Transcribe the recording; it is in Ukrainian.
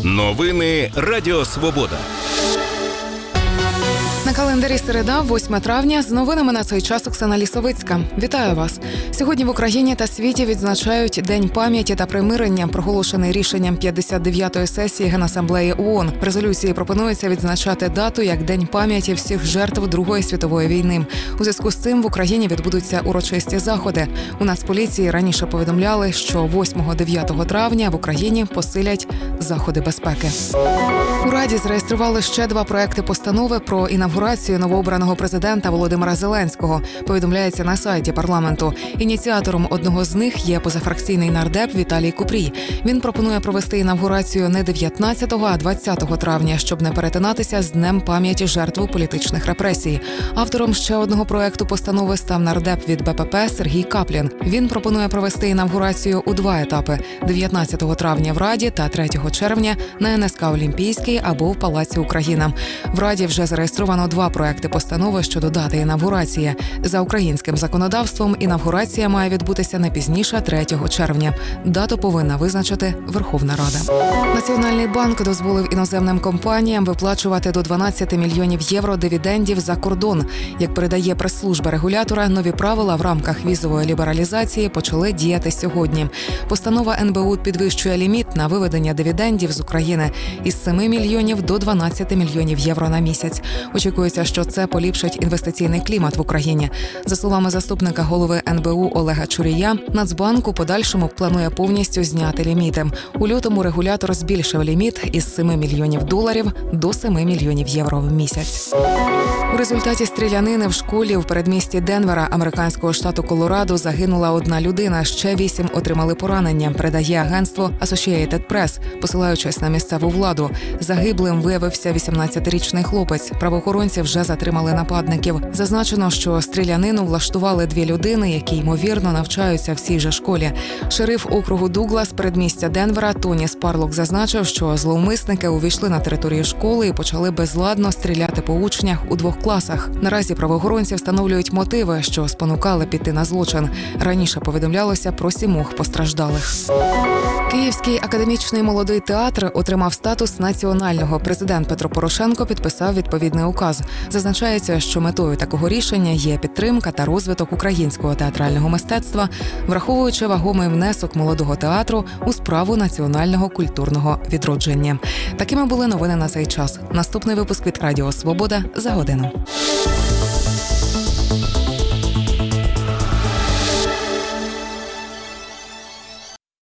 Новини Радіо Свобода. На календарі середа, 8 травня, з новинами на цей час Оксана Лісовицька. Вітаю вас! Сьогодні в Україні та світі відзначають День пам'яті та примирення, проголошений рішенням 59-ї сесії Генасамблеї ООН. В резолюції пропонується відзначати дату як День пам'яті всіх жертв Другої світової війни. У зв'язку з цим в Україні відбудуться урочисті заходи. У Нацполіції раніше повідомляли, що 8-9 травня в Україні посилять заходи безпеки. У Раді зареєстрували ще 2 проекти постанови про інавгурацію новообраного президента Володимира Зеленського, повідомляється на сайті парламенту. Ініціатором одного з них є позафракційний нардеп Віталій Купрій. Він пропонує провести інавгурацію не 19, а 20 травня, щоб не перетинатися з Днем пам'яті жертв політичних репресій. Автором ще одного проекту постанови став нардеп від БПП Сергій Каплін. Він пропонує провести інавгурацію у 2 етапи – 19 травня в Раді та 3 червня на НСК Олімпійський або в Палаці Україна. В Раді вже зареєстровано 2 проекти постанови щодо дати інавгурації. За українським законодавством інавгурація має відбутися не пізніше 3 червня. Дату повинна визначити Верховна Рада. Національний банк дозволив іноземним компаніям виплачувати до 12 мільйонів євро дивідендів за кордон. Як передає прес-служба регулятора, нові правила в рамках візової лібералізації почали діяти сьогодні. Постанова НБУ підвищує ліміт на виведення дивідендів з України із 7 мільйонів до 12 мільйонів євро на місяць. Очікується, що це поліпшить інвестиційний клімат в Україні. За словами заступника голови НБУ Олега Чурія, Нацбанк у подальшому планує повністю зняти ліміти. У лютому регулятор збільшив ліміт із 7 мільйонів доларів до 7 мільйонів євро в місяць. У результаті стрілянини в школі в передмісті Денвера, американського штату Колорадо, загинула 1 людина, ще 8 отримали поранення, передає агентство Associated Press, посилаючись на місцеву владу. Загиблим виявився 18-річний хлопець. Правоохоронці вже затримали нападників. Зазначено, що стрілянину влаштували 2 людини, які, ймовірно, навчаються в цій же школі. Шериф округу Дуглас передмістя Денвера Тоні Спарлок зазначив, що зловмисники увійшли на територію школи і почали безладно стріляти по учнях у 2 класах. Наразі правоохоронці встановлюють мотиви, що спонукали піти на злочин. Раніше повідомлялося про 7 постраждалих. Київський академічний молодий театр отримав статус національного. Президент Петро Порошенко підписав відповідний указ. Зазначається, що метою такого рішення є підтримка та розвиток українського театрального мистецтва, враховуючи вагомий внесок молодого театру у справу національного культурного відродження. Такими були новини на цей час. Наступний випуск від Радіо Свобода за годину.